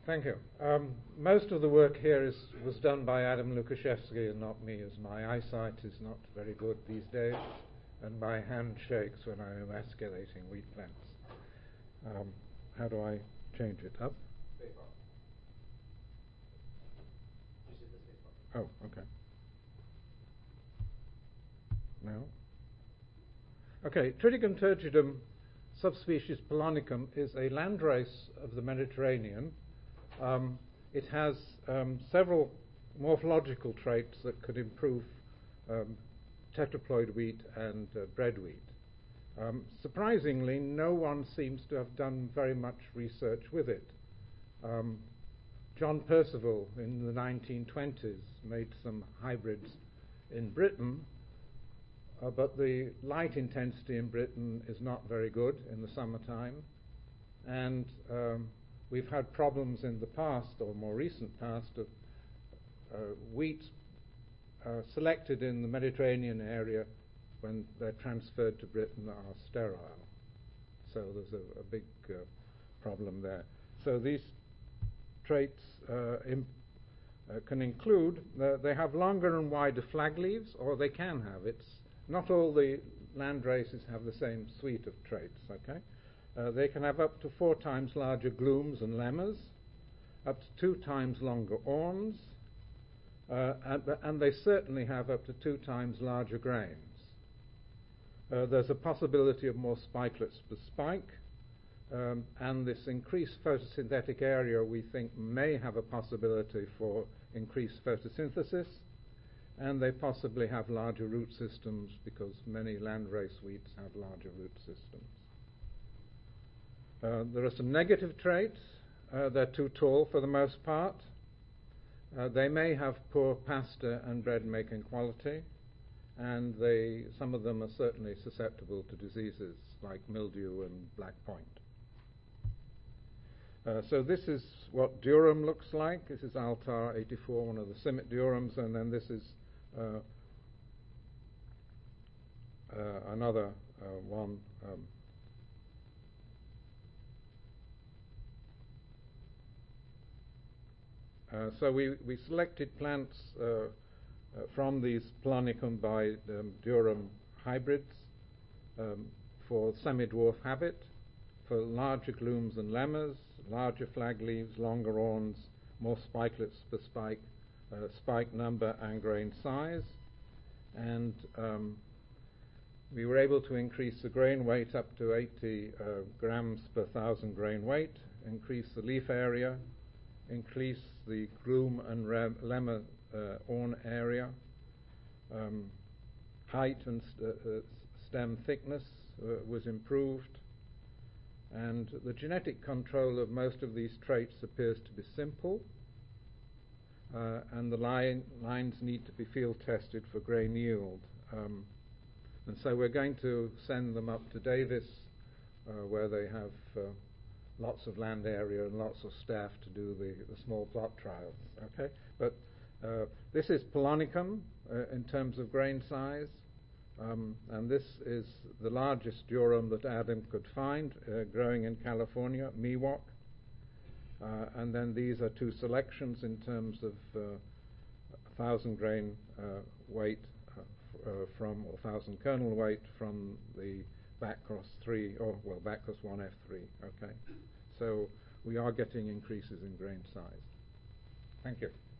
Thank you. Most of the work here was done by Adam Lukashevsky and not me, as my eyesight is not very good these days, and my hand shakes when I am emasculating wheat plants. How do I change it? Up? Spacebar. Just hit the spacebar. Oh, okay. No? Okay, Triticum turgidum, subspecies Polonicum, is a landrace of the Mediterranean. It has several morphological traits that could improve tetraploid wheat and bread wheat. Surprisingly, no one seems to have done very much research with it. John Percival in the 1920s made some hybrids in Britain, but the light intensity in Britain is not very good in the summertime, and we've had problems in the past, or more recent past, of wheat selected in the Mediterranean area when they're transferred to Britain are sterile. So there's a big problem there. So these traits can include, they have longer and wider flag leaves, or they can have. It's not all the land races have the same suite of traits, okay? They can have up to 4 times larger glooms and lemmas, up to 2 times longer awns, and they certainly have up to 2 times larger grains. There's a possibility of more spikelets per spike, and this increased photosynthetic area we think may have a possibility for increased photosynthesis, and they possibly have larger root systems because many landrace wheats have larger root systems. There are some negative traits. They're too tall for the most part. They may have poor pasta and bread making quality, and some of them are certainly susceptible to diseases like mildew and black point. So this is what durum looks like. This is Altar 84, one of the Simit durums, and then this is another one. So we selected plants from these Polonicum by durum hybrids for semi-dwarf habit, for larger glooms and lemmas, larger flag leaves, longer awns, more spikelets per spike, spike number and grain size, and we were able to increase the grain weight up to 80 grams per 1,000 grain weight, increase the leaf area, increase the gloom and lemma awn area, height and stem thickness was improved, and the genetic control of most of these traits appears to be simple, and the lines need to be field tested for grain yield. And so we're going to send them up to Davis, where they have lots of land area and lots of staff to do the small plot trials. Okay, but this is Polonicum in terms of grain size, and this is the largest durum that Adam could find growing in California, Miwok. And then these are 2 selections in terms of 1,000 grain weight from, or 1,000 kernel weight from the backcross 3, or well, backcross 1F3. Okay, so we are getting increases in grain size. Thank you.